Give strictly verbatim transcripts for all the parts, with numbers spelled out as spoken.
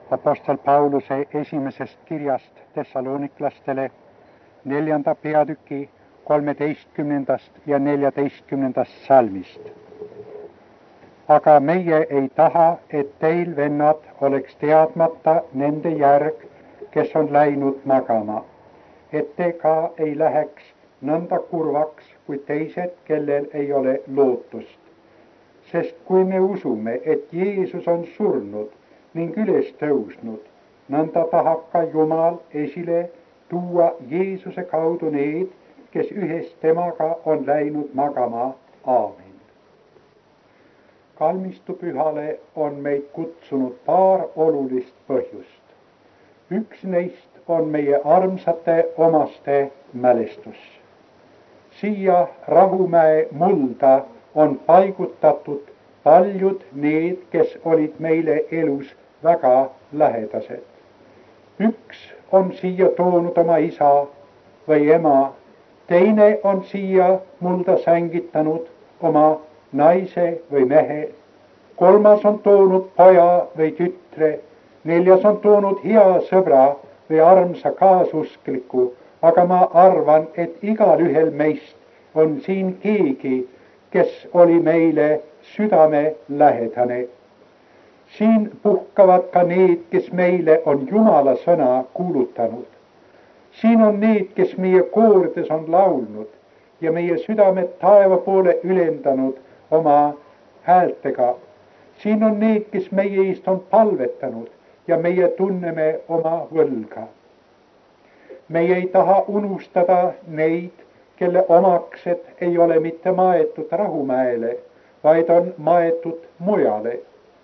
Apostel Pauluse esimesest kirjast Thessaloniklastele, neljanda peatüki kolmeteistkümnendast ja neljateistkümnendast salmist. Aga meie ei taha, et teil, vennad, oleks teadmata nende järg, kes on läinud magama, et te ka ei läheks nõnda kurvaks kui teised, kellel ei ole lootust. Sest kui me usume, et Jeesus on surnud ning üles tõusnud, nõnda tahab ka Jumal esile tuua Jeesuse kaudu need, kes ühes temaga on läinud magama. Aamen. Kalmistupühale on meid kutsunud paar olulist põhjust. Üks neist on meie armsate omaste mälestus. Siia Rahumäe mulda on paigutatud paljud need, kes olid meile elus väga lähedased. Üks on siia toonud oma isa või ema, teine on siia mulda sängitanud oma naise või mehe, kolmas on toonud poja või tütre, neljas on toonud hea sõbra või armsa kaasuskliku, aga ma arvan, et igal ühel meist on siin keegi, kes oli meile südame lähedane. Siin puhkavad ka need, kes meile on Jumala sõna kuulutanud. Siin on need, kes meie koorides on laulnud ja meie südamed taeva poole ülendanud oma häältega. Siin on need, kes meie eest on palvetanud ja meie tunneme oma võlga. Meie ei taha unustada neid, kelle omaksed ei ole mitte maetud Rahumäele, vaid on maetud mujale.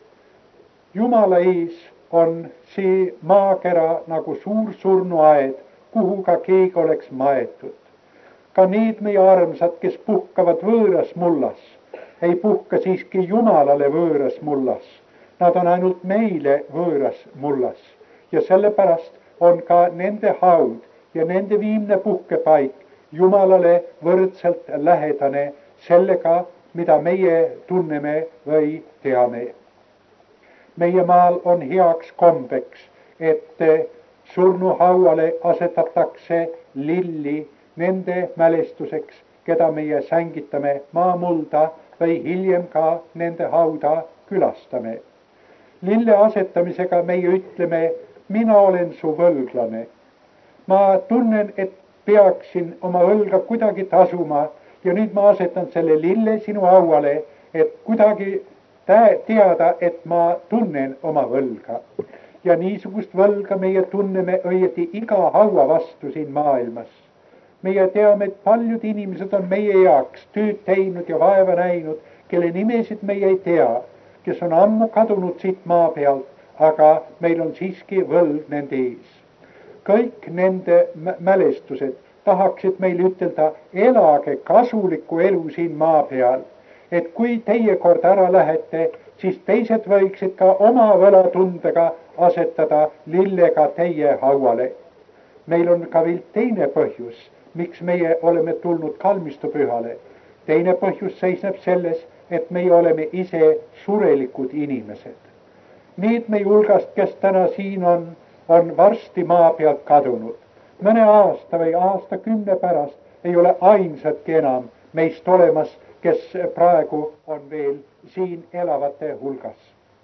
Jumala ees on see maakera nagu suur surnuaed, kuhu ka keegi oleks maetud. Ka need meie armsad, kes puhkavad võõras mullas, ei puhka siiski Jumalale võõras mullas. Nad on ainult meile võõras mullas ja sellepärast on ka nende haud ja nende viimne puhkepaik Jumalale võrdselt lähedane sellega, mida meie tunneme või teame. Meie maal on heaks kombeks, et surnuhauale asetatakse lilli nende mälestuseks, keda meie sängitame maamulda või hiljem ka nende hauda külastame. Lille asetamisega meie ütleme, mina olen su võlglane. Ma tunnen, et peaksin oma õlga kuidagi tasuma ja nüüd ma asetan selle lille sinu hauale, et kuidagi teada, et ma tunnen oma võlga. Ja niisugust võlga meie tunneme õieti iga haua vastu siin maailmas. Meie teame, et paljud inimesed on meie jaoks tööd teinud ja vaeva näinud, kelle nimesid meie ei tea, kes on ammu kadunud siit maa pealt, aga meil on siiski võlg nende ees. Kõik nende mälestused tahaksid meil ütelda, elage kasulikku elu siin maa peal, et kui teie kord ära lähete, siis teised võiksid ka oma võlatundega asetada lillega teie hauale. Meil on ka veel teine põhjus, miks meie oleme tulnud kalmistupühale. Teine põhjus seisneb selles, et meie oleme ise surelikud inimesed. Need meie hulgast, kes täna siin on, on varsti maa pealt kadunud. Mõne aasta või aastakümne pärast ei ole ainsatki enam meist olemas, kes praegu on veel siin elavate hulgas.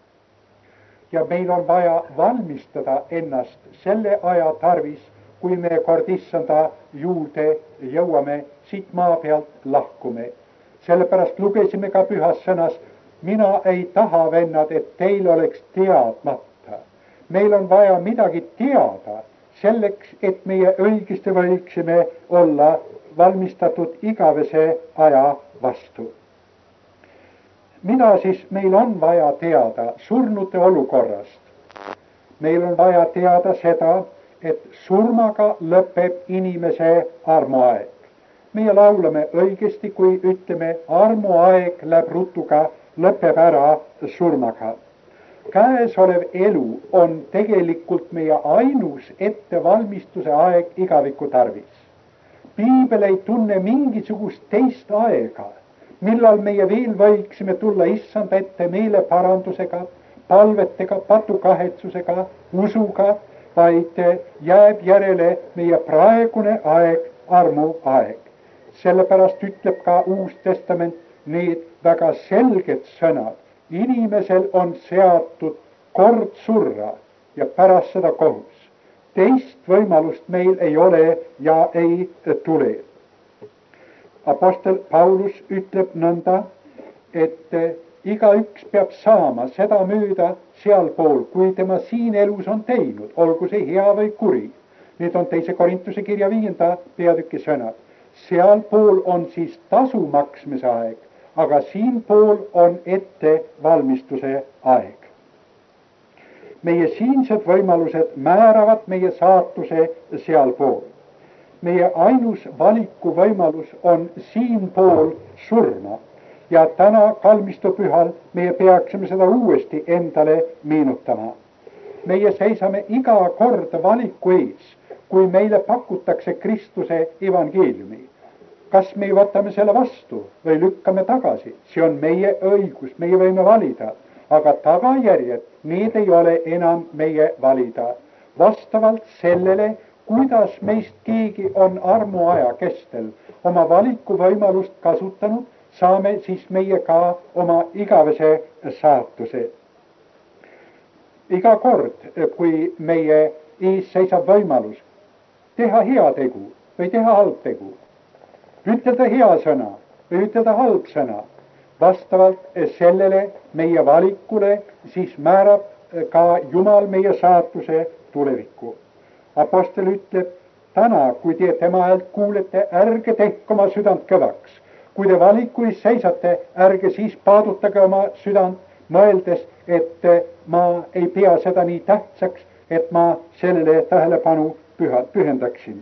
Ja meil on vaja valmistada ennast selle aja tarvis, kui me kord issanda juurde jõuame, siit maa pealt lahkume. Sellepärast lugesime ka pühas sõnas, mina ei taha, vennad, et teil oleks teadmata. Meil on vaja midagi teada selleks, et meie õigesti võiksime olla valmistatud igavese aja vastu. Mida siis meil on vaja teada surnute olukorrast? Meil on vaja teada seda, et surmaga lõpeb inimese armuaeg. Meie laulame õigesti, kui ütleme, armuaeg läheb rutuga, lõpeb ära surmaga. Käesolev elu on tegelikult meie ainus ettevalmistuse aeg igaviku tarvis. Piibel ei tunne mingisugust teist aega, millal meie veel võiksime tulla issand ette meeleparandusega, palvetega, patukahetsusega, usuga, vaid jääb järele meie praegune aeg, armuaeg. Sellepärast ütleb ka Uus Testament need väga selged sõnad. Inimesel on seatud kord surra ja pärast seda kohus. Teist võimalust meil ei ole ja ei tule. Apostel Paulus ütleb nõnda, et igaüks peab saama seda mööda sealpool, kui tema siin elus on teinud, olgu see hea või kuri. Need on teise Korintuse kirja viienda peatüki sõnad. Sealpool on siis tasu maksmise aeg, aga siinpool on ettevalmistuse aeg. Meie siinsed võimalused määravad meie saatuse sealpool. Meie ainus valikuvõimalus on siinpool surma ja täna kalmistupühal meie peaksime seda uuesti endale meenutama. Meie seisame iga kord valiku ees, kui meile pakutakse Kristuse evangeeliumi. Kas me võtame selle vastu või lükkame tagasi? See on meie õigus, meie võime valida, aga tagajärjed, need ei ole enam meie valida. Vastavalt sellele, kuidas meist keegi on armuaja kestel oma valikuvõimalust kasutanud, saame siis meie ka oma igavese saatuse. Iga kord, kui meie ees seisab võimalus teha hea tegu või teha halb tegu, ütelda hea sõna või ütelda halb sõna, vastavalt sellele meie valikule, siis määrab ka Jumal meie saatuse tulevikku. Apostel ütleb, täna, kui te tema häält kuulete, ärge tehke oma südant kõvaks. Kui te valikuis seisate, ärge siis paadutage oma südant, mõeldes, et ma ei pea seda nii tähtsaks, et ma sellele tähelepanu püha, pühendaksin.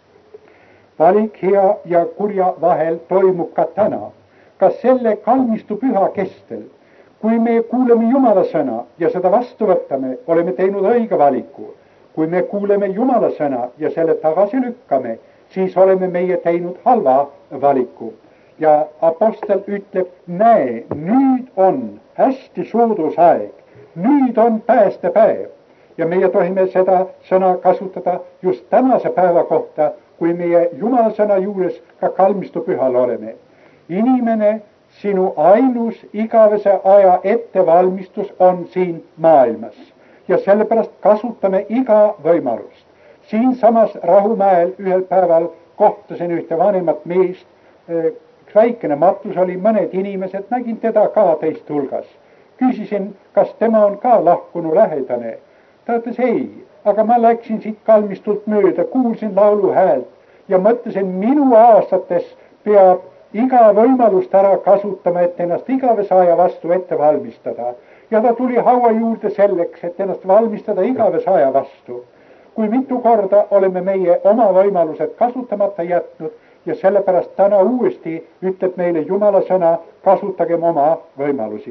Valik hea ja kurja vahel toimub ka täna. Ka selle kalmistu püha kestel, kui me kuuleme Jumala sõna ja seda vastu võtame, oleme teinud õige valiku. Kui me kuuleme Jumala sõna ja selle tagasi lükkame, siis oleme meie teinud halva valiku. Ja apostel ütleb, näe, nüüd on hästi soodus aeg, nüüd on päästepäev. Ja meie tohime seda sõna kasutada just tänase päeva kohta, kui meie Jumala sõna juures ka kalmistupühal oleme. Inimene, sinu ainus igavese aja ettevalmistus on siin maailmas ja sellepärast kasutame iga võimalust. Siinsamas Rahumäel ühel päeval kohtasin ühte vanemat meest, väikene matus oli, mõned inimesed, nägin teda ka teist hulgas. Küsisin, kas tema on ka lahkunu lähedane. Ta ütles ei, aga ma läksin siit kalmistult mööda, kuulsin laulu häält ja mõtlesin, minu aastates peab iga võimalust ära kasutama, et ennast igavese aja vastu ette valmistada. Ja ta tuli haua juurde selleks, et ennast valmistada igavese aja vastu. Kui mitu korda oleme meie oma võimalused kasutamata jätnud ja sellepärast täna uuesti ütleb meile Jumala sõna, kasutagem oma võimalusi.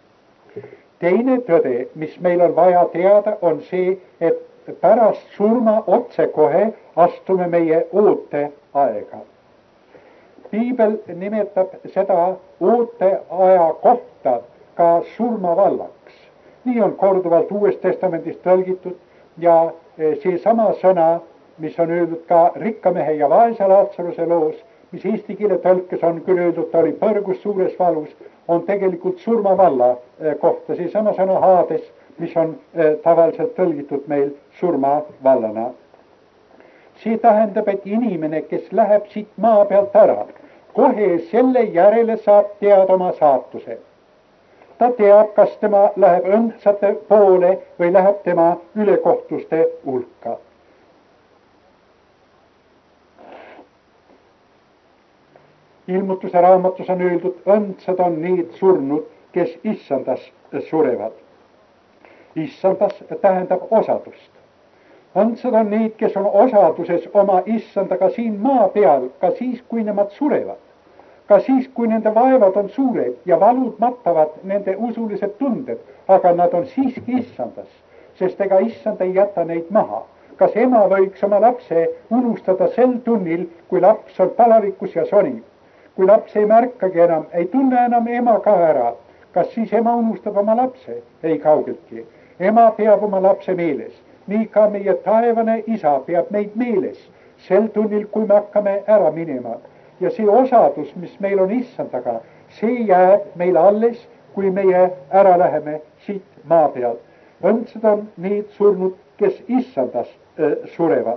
Teine tõde, mis meil on vaja teada, on see, et pärast surma otsekohe astume meie ooteaega. Piibel nimetab seda ooteaja kohta ka surmavallaks. Nii on korduvalt Uuest Testamendist tõlgitud ja see sama sõna, mis on öeldud ka rikkamehe ja vaese Laatsaruse loos, mis eesti keele tõlkes on küll öeldud, ta oli põrgus suures valus, on tegelikult surmavalla kohta. See sama sõna Haades, mis on tavaliselt tõlgitud meil surmavallana. See tähendab, et inimene, kes läheb siit maa pealt ära, kohe selle järele saab teada oma saatuse. Ta teab, kas tema läheb õndsate poole või läheb tema ülekohtuste hulka. Ilmutuse raamatus on öeldud, õndsad on need surnud, kes issandas surevad. Issandas tähendab osadust. Õndsad on need, kes on osaduses oma issandaga siin maa peal, ka siis, kui nemad surevad. Ka siis, kui nende vaevad on suured ja valud mattavad nende usulised tunded, aga nad on siiski issandas, sest ega issand ei jäta neid maha. Kas ema võiks oma lapse unustada sel tunnil, kui laps on palavikus ja sonib? Kui laps ei märkagi enam, ei tunne enam ema ka ära, kas siis ema unustab oma lapse? Ei kaugeltki. Ema peab oma lapse meeles. Nii ka meie taevane isa peab meid meeles sel tunnil, kui me hakkame ära minema. Ja see osadus, mis meil on issandaga, see jääb meil alles, kui meie ära läheme siit maa peal. Õndsad on need surnud, kes issandas äh, surevad.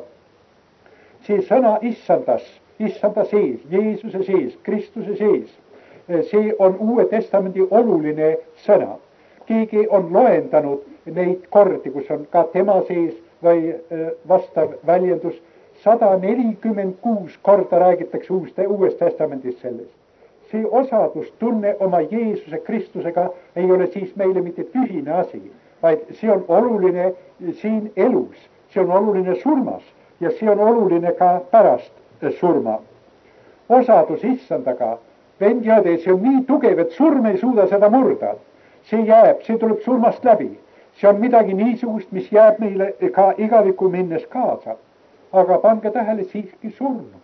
See sõna issandas, issanda sees, Jeesuse sees, Kristuse sees, see on Uue Testamendi oluline sõna. Keegi on loendanud neid kordi, kus on ka tema sees või vastav väljendus. sada nelikümmend kuus korda räägitakse Uues Testamendis sellest. See osadustunne oma Jeesuse Kristusega ei ole siis meile mitte tühine asi, vaid see on oluline siin elus, see on oluline surmas ja see on oluline ka pärast surma. Osadus issandaga, vend ja õde, see on nii tugev, et surm ei suuda seda murda. See jääb, see tuleb surmast läbi. See on midagi niisugust, mis jääb meile ka igaviku minnes kaasa. Aga pange tähele, siiski surnud.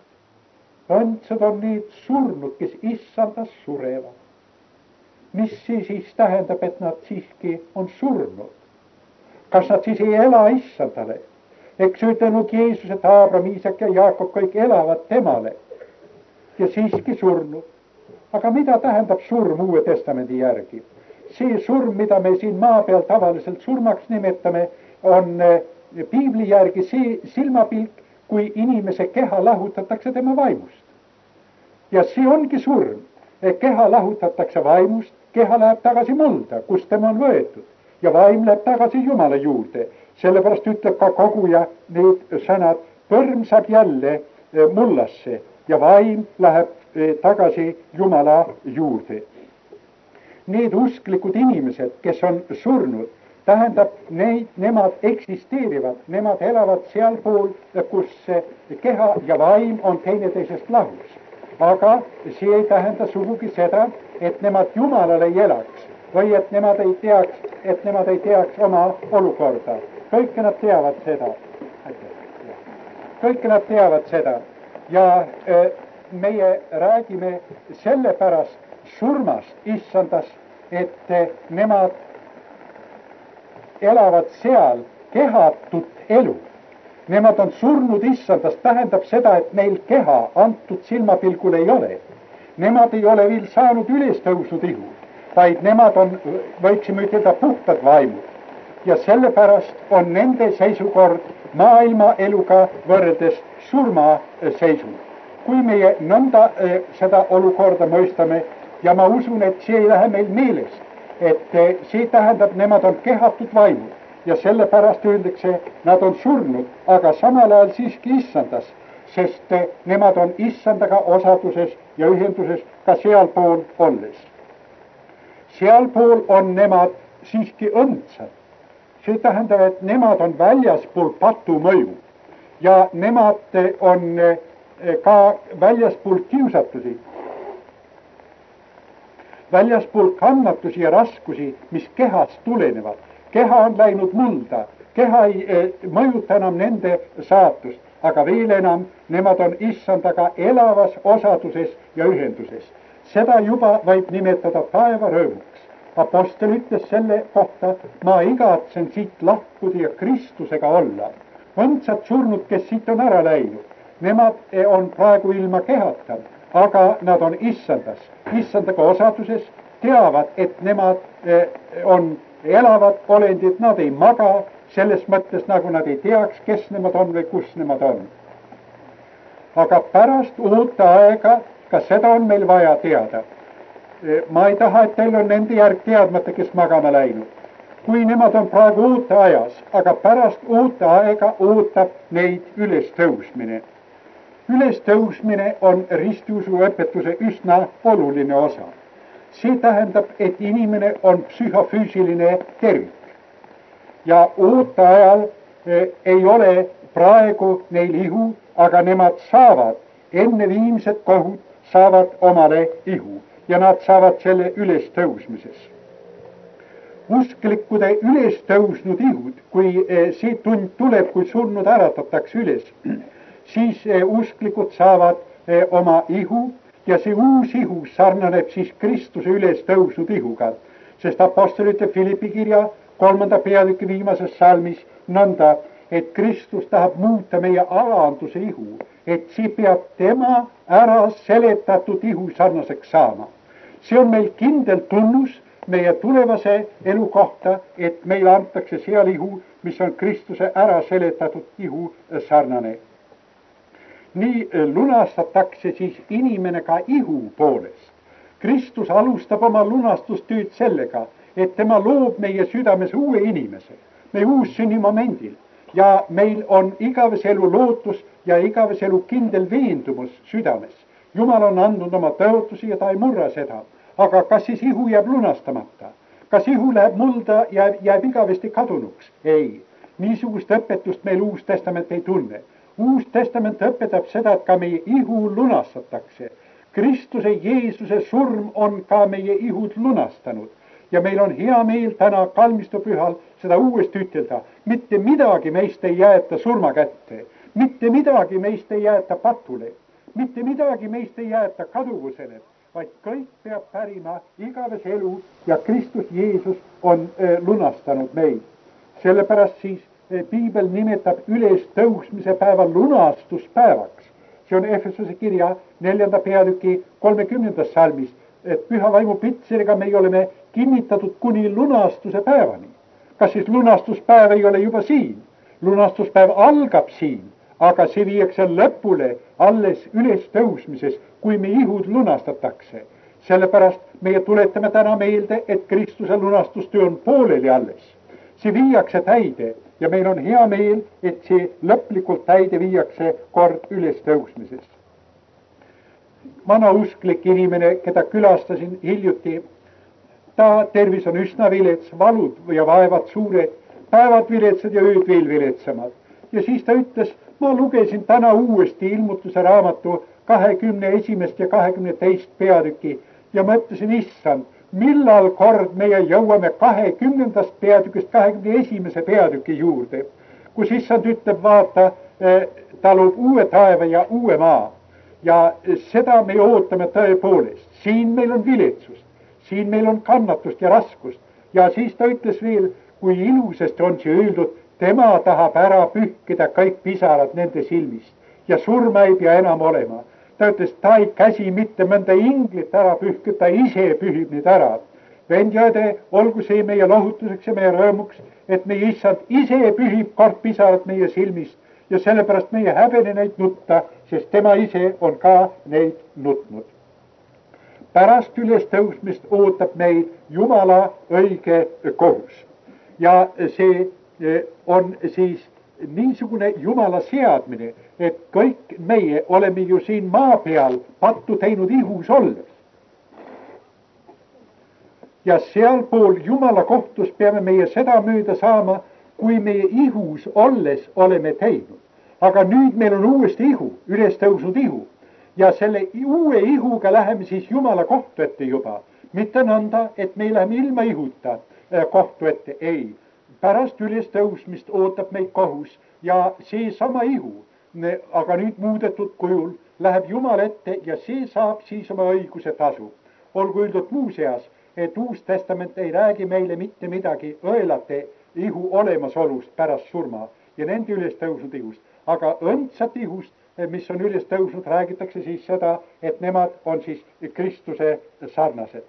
Õndsad on need surnud, kes issandas surevad. Mis see siis tähendab, et nad siiski on surnud? Kas nad siis ei ela issandale? Eks ütelnud Jeesus, et Abraham, Iisak ja Jaakob kõik elavad temale ja siiski surnud. Aga mida tähendab surm Uue Testamendi järgi? See surm, mida me siin maa peal tavaliselt surmaks nimetame, on piibli järgi see silmapilk, kui inimese keha lahutatakse tema vaimust. Ja see ongi surm. Keha lahutatakse vaimust, keha läheb tagasi mulda, kus tema on võetud. Ja vaim läheb tagasi Jumala juurde. Sellepärast ütleb ka koguja need sõnad, põrm saab jälle mullasse ja vaim läheb tagasi Jumala juurde. Need usklikud inimesed, kes on surnud, tähendab, neid, nemad eksisteerivad, nemad elavad sealpool, kus keha ja vaim on teineteisest lahus. Aga see ei tähenda sugugi seda, et nemad Jumalale ei elaks või et nemad ei teaks, et nemad ei teaks oma olukorda. Kõike nad teavad seda. Kõike nad teavad seda. Ja e, meie räägime sellepärast surmast issandast, et nemad elavad seal kehatut elu. Nemad on surnud issandast, tähendab seda, et neil keha antud silmapilgul ei ole. Nemad ei ole veel saanud üles tõusnud ihu, vaid nemad on, võiksime ütelda, puhtad vaimud. Ja sellepärast on nende seisukord maailma eluga võrreldes surma seisud. Kui meie nõnda seda olukorda mõistame, ja ma usun, et see ei lähe meil meelest, et see tähendab, nemad on kehatud vaimud ja sellepärast öeldakse, nad on surnud, aga samal ajal siiski issandas, sest nemad on issandaga osaduses ja ühenduses ka sealpool olles. Sealpool on nemad siiski õndsad. See tähendab, et nemad on väljaspool patu mõju ja nemad on ka väljaspool kiusatusi, väljaspool kannatusi ja raskusi, mis kehast tulenevad. Keha on läinud mulda, keha ei e, mõjuta enam nende saatust, aga veel enam, nemad on issandaga elavas osaduses ja ühenduses. Seda juba võib nimetada taevarõõmuks. Apostel ütles selle kohta, ma igatsen siit lahkuda ja Kristusega olla. Õndsad surnud, kes siit on ära läinud, nemad on praegu ilma kehata, aga nad on issandas, issandaga osaduses, teavad, et nemad on elavad olendid, nad ei maga selles mõttes, nagu nad ei teaks, kes nemad on või kus nemad on. Aga pärast uut aega, ka seda on meil vaja teada. Ma ei taha, et teil on nende järg teadmata, kes magama läinud. Kui nemad on praegu uute ajas, aga pärast uute aega ootab neid ülestõusmine. Ülestõusmine on ristiusu õpetuse üsna oluline osa. See tähendab, et inimene on psühhofüüsiline tervik. Ja uute ajal e, ei ole praegu neil ihu, aga nemad saavad, enne viimset kohut saavad omale ihu ja nad saavad selle ülestõusmises. Usklikkude ülestõusnud ihud, kui e, see tund tuleb, kui surnud äratatakse üles, siis e, usklikud saavad e, oma ihu ja see uus ihu sarnaneb siis Kristuse ülestõusnud ihuga. sest Apostel ütleb Philippi kirja kolmanda peatüki viimases salmis nõnda, et Kristus tahab muuta meie alanduse ihu, et see peab tema ära seletatud ihu sarnaseks saama. See on meil kindel tunnus meie tulevase elu kohta, et meile antakse seal ihu, mis on Kristuse ära seletatud ihu sarnane. Nii lunastatakse siis inimene ka ihu poolest. Kristus alustab oma lunastustüüd sellega, et tema loob meie südames uue inimese, meie uussünni momendil. Ja meil on igavese elu lootus ja igavese elu kindel veendumus südames. Jumal on andnud oma tõotusi ja ta ei murra seda. Aga kas siis ihu jääb lunastamata? Kas ihu läheb mulda ja jääb, jääb igavesti kadunuks? Ei. Niisugust õpetust meil Uus Testament ei tunne. Uus Testament õpetab seda, et ka meie ihu lunastatakse. Kristuse Jeesuse surm on ka meie ihud lunastanud. Ja meil on hea meel täna kalmistupühal seda uuesti ütelda. Mitte midagi meist ei jäeta surma kätte. Mitte midagi meist ei jäeta patule. Mitte midagi meist ei jäeta kaduvusele. Vaid kõik peab pärima igavese elu ja Kristus Jeesus on äh, lunastanud meid. Sellepärast siis äh, Piibel nimetab üles tõusmise päeva lunastuspäevaks. See on Efesuse kirja neljanda peatüki kolmekümnendas salmis, et püha vaimu pitseriga me oleme kinnitatud kuni lunastuse päevani. Kas siis lunastuspäev ei ole juba siin? Lunastuspäev algab siin, aga see viiakse lõpule alles üles tõusmises, kui me ihud lunastatakse. Sellepärast meie tuletame täna meelde, et Kristuse lunastustöö on pooleli alles. See viiakse täide ja meil on hea meel, et see lõplikult täide viiakse kord üles tõusmises. Vanausklik inimene, keda külastasin hiljuti, ta tervis on üsna vilets, valud ja vaevad suured, päevad viletsad ja ööd veel viletsamad. Ja siis ta ütles, ma lugesin täna uuesti ilmutuse raamatu kahekümne esimest ja kahekümne teist peatüki ja mõtlesin, issand, millal kord meie jõuame kahekümnendast peatükist kahekümne esimese peatüki juurde, kus issand ütleb, vaata, ta loob uue taeva ja uue maa. Ja seda me ootame tõepoolest. Siin meil on viletsust, siin meil on kannatust ja raskust. Ja siis ta ütles veel, kui ilusasti on see öeldud, tema tahab ära pühkida kõik pisarad nende silmist ja surma ei pea enam olema. Ta ütles, ta ei käsi mitte mõnda inglit ära pühkida, ta ise pühib neid ära. Vend ja õde, olgu see meie lohutuseks ja meie rõõmuks, et meie issand ise pühib kord pisarad meie silmist ja sellepärast meie häbene neid nutta, sest tema ise on ka neid nutnud. Pärast üles tõusmist ootab meid Jumala õige kohus. Ja see on siis niisugune Jumala seadmine, et kõik meie oleme ju siin maa peal pattu teinud ihus olles. Ja sealpool Jumala kohtus peame meie seda mööda saama, kui meie ihus olles oleme teinud. Aga nüüd meil on uuesti ihu, üles tõusnud ihu. Ja selle uue ihuga läheme siis Jumala kohtu ette juba. Mitte nõnda, et me läheme ilma ihuta kohtu ette, ei. Pärast üles tõusmist ootab meid kohus ja see sama ihu, aga nüüd muudetud kujul, läheb Jumal ette ja see saab siis oma õiguse tasu. Olgu öeldud muuseas, et Uus Testament ei räägi meile mitte midagi õelate ihu olemasolust pärast surma ja nende üles tõusnud ihust. Aga õndsat ihust, mis on üles tõusnud, räägitakse siis seda, et nemad on siis Kristuse sarnased.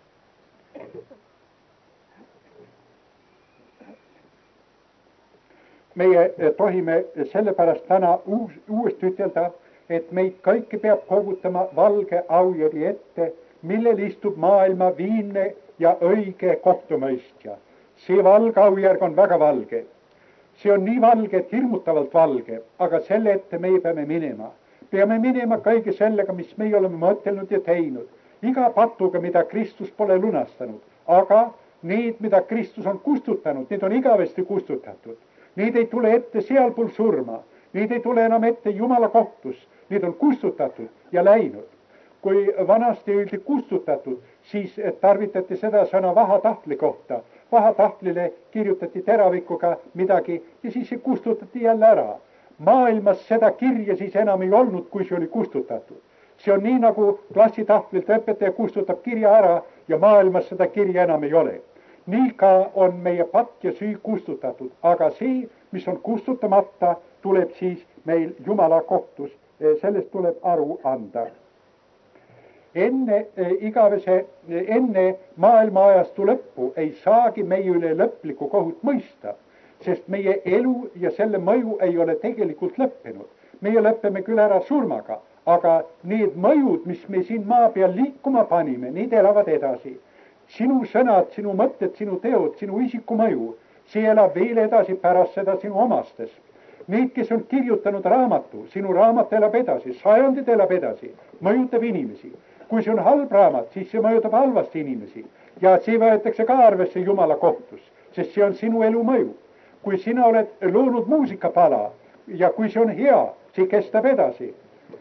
Meie tohime sellepärast täna uus, uuesti ütelda, et meid kõiki peab kogutama valge aujärgi ette, millel istub maailma viimne ja õige kohtumõistja. See valge aujärg on väga valge. See on nii valge, et hirmutavalt valge, aga selle ette meie peame minema. Peame minema kõige sellega, mis meie oleme mõtelnud ja teinud. Iga patuga, mida Kristus pole lunastanud. Aga need, mida Kristus on kustutanud, need on igavesti kustutatud. Need ei tule ette sealpool surma. Need ei tule enam ette Jumala kohtus. Need on kustutatud ja läinud. Kui vanasti öeldi kustutatud, siis tarvitati seda sõna vahatahtli kohta. Vahatahtlile kirjutati teravikuga midagi ja siis see kustutati jälle ära. Maailmas seda kirja siis enam ei olnud, kui see oli kustutatud. see on nii, nagu klassitahvlilt õpetaja kustutab kirja ära ja maailmas seda kirja enam ei ole. nii ka on meie patt ja süü kustutatud, aga see, mis on kustutamata, tuleb siis meil Jumala kohtus, sellest tuleb aru anda. enne igavese, enne maailma ajastu lõppu ei saagi meie üle lõplikku kohut mõista, sest meie elu ja selle mõju ei ole tegelikult lõppenud. meie lõppeme küll ära surmaga, aga need mõjud, mis me siin maa peal liikuma panime, need elavad edasi. sinu sõnad, sinu mõtted, sinu teod, sinu isiku mõju, see elab veel edasi pärast seda sinu omastes. Need, kes on kirjutanud raamatu, sinu raamat elab edasi, sajandid elab edasi, mõjutab inimesi. kui see on halb raamat, siis see mõjutab halvasti inimesi ja see võetakse ka arvesse Jumala kohtus, sest see on sinu elu mõju. kui sina oled loonud muusikapala ja kui see on hea, see kestab edasi.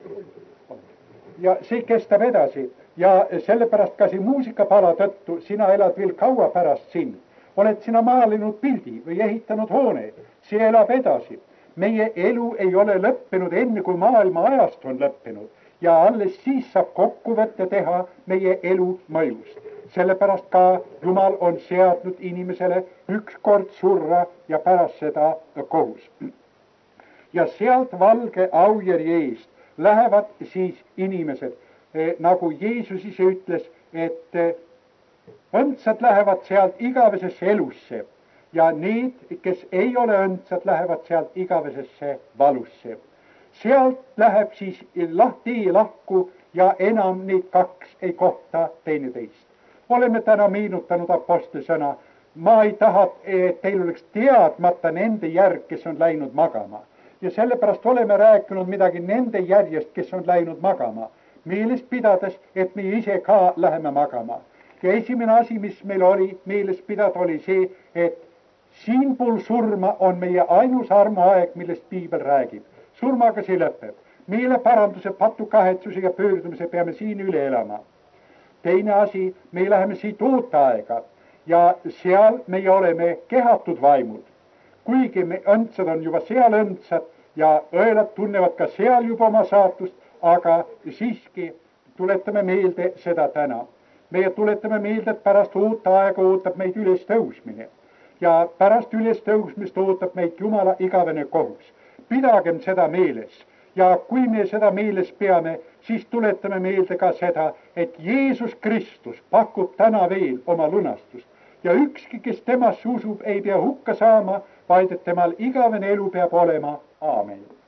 ja see kestab edasi ja sellepärast ka see muusikapala tõttu sina elad veel kaua pärast sind. oled sina maalinud pildi või ehitanud hoone, see elab edasi. meie elu ei ole lõppenud enne, kui maailma ajast on lõppenud ja alles siis saab kokkuvõtte teha meie elu mõjust. sellepärast ka Jumal on seadnud inimesele ükskord surra ja pärast seda kohus. ja sealt valge aujärje eest lähevad siis inimesed, nagu Jeesus ise ütles, et õndsad lähevad sealt igavesesse elusse ja need, kes ei ole õndsad, lähevad sealt igavesesse valusse. sealt läheb siis tee lahku ja enam need kaks ei kohta teineteist. oleme täna meenutanud apostli sõna, ma ei taha, et teil oleks teadmata nende järg, kes on läinud magama. ja sellepärast oleme rääkinud midagi nende järjest, kes on läinud magama, meeles pidades, et me ise ka läheme magama. ja esimene asi, mis meil oli meeles pidada, oli see, et siinpool surma on meie ainus armuaeg, millest piibel räägib. surmaga see lõpeb. meeleparanduse, patukahetsuse ja pöördumise peame siin üle elama. teine asi, me läheme siit ooteaega ja seal meie oleme kehatud vaimud. kuigi me õndsad on juba seal õndsad ja õelad tunnevad ka seal juba oma saatust, aga siiski tuletame meelde seda täna. meie tuletame meelde, et pärast ooteaega ootab meid ülestõusmine ja pärast ülestõusmist ootab meid Jumala igavene kohus. pidagem seda meeles ja kui me seda meeles peame, siis tuletame meelde ka seda, et Jeesus Kristus pakub täna veel oma lunastust ja ükski, kes temasse usub, ei pea hukka saama, vaid et temal igavene elu peab olema. Aamen.